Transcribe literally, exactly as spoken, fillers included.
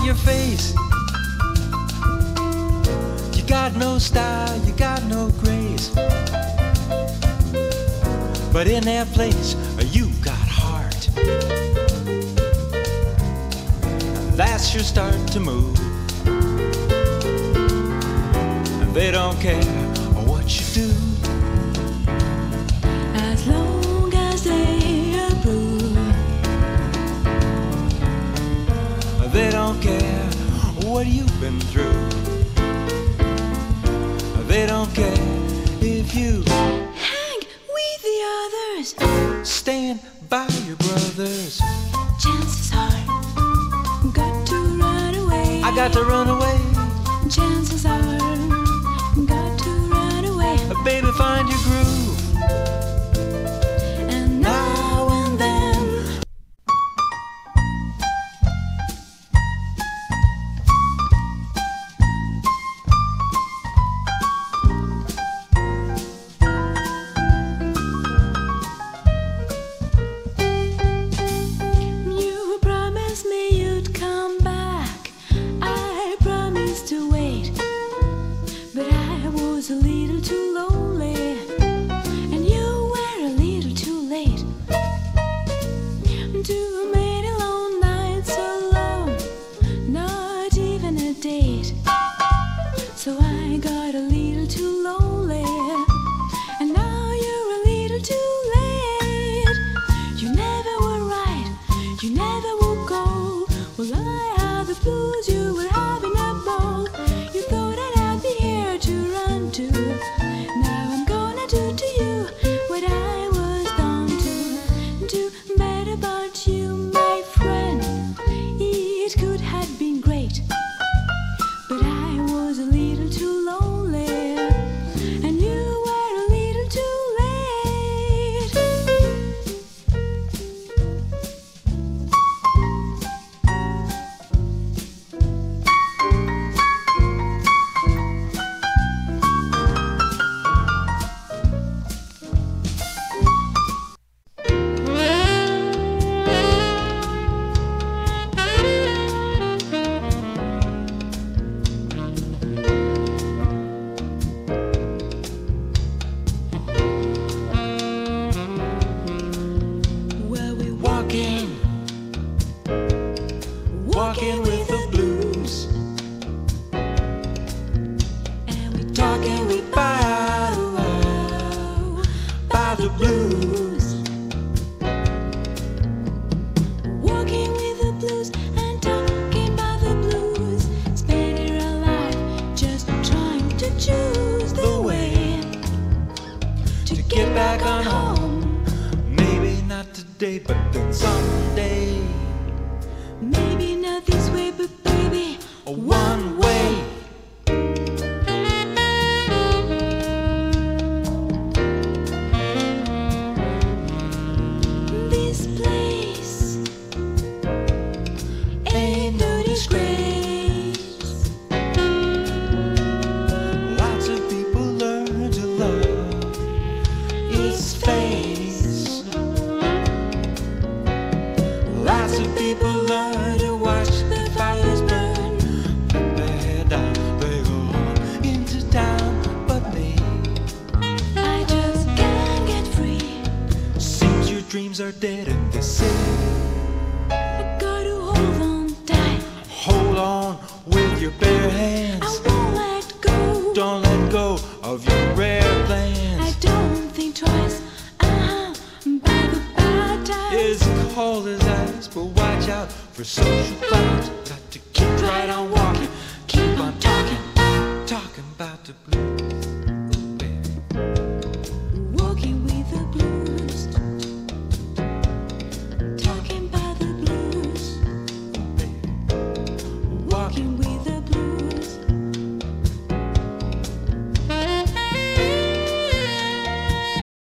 your face. You got no style, you got no grace, but in that place you got heart. That's your start to move. They don't care what you do, as long as they approve. They don't care what you've been through. They don't care if you hang with the others, stand by your brothers. Chances are, got to run away. I got to run away. Chances are, got to run away. Baby, find your groove. And now and then, you promised me you'd come back. I promised to wait, but I was a little too lonely, and you were a little too late. Too many long nights alone, not even a date. So I got a little too lonely, and now you're a little too late. You never were right, you never would go. Well, I had the blues, you were having a ball. You thought I'd have the air to run to. Now I'm gonna do to you what I was done to. Do bad about you, my friend. It could have been great, but I was a little too lonely, and you were a little too late. Well, we Walking, walking with the blues, and we talking we by, by the blues. walking with the blues and talking about the blues. Spending our life just trying to choose the way to Get back on home. Maybe not today, but then someday. Maybe not this way, but baby, One way. this place ain't no disgrace. Lots of people learn to love its face. Lots of people learn to watch the fires burn. Put their head down, they go on into town. But me, I just can't get free. seems your dreams are dead in this city. I gotta hold on tight. Hold on with your bare I hands. won't let go. Don't let go of your rare I plans. don't think twice. Uh-huh. By the bad times. It's cold as ice, but watch out for social clouds. Got to keep right on walking, keep on talking, talking about the blues.